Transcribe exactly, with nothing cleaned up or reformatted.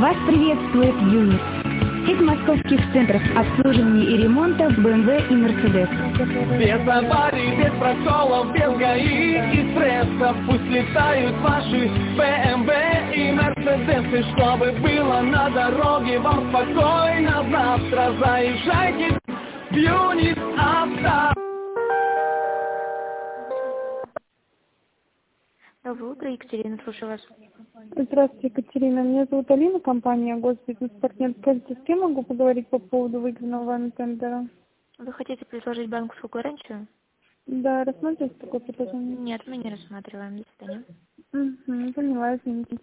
Вас приветствует Юнис. Сеть московских центров обслуживания и ремонта бэ эм вэ и Мерседес. Без аварий, без проколов, без ГАИ и стресса. Пусть летают ваши бэ эм вэ и Мерседесы. Чтобы было на дороге вам спокойно завтра. Заезжайте в Юнис Авто. Доброе утро, Екатерина, слушаю вас. Здравствуйте, Екатерина. Меня зовут Алина, компания «Госбизнес-партнер». Скажите, с кем могу поговорить по поводу выигранного вами тендера? Вы хотите предложить банковскую гарантию? Да, рассматриваете такое предложение? Нет, мы не рассматриваем. До свидания. Угу, поняла, извините.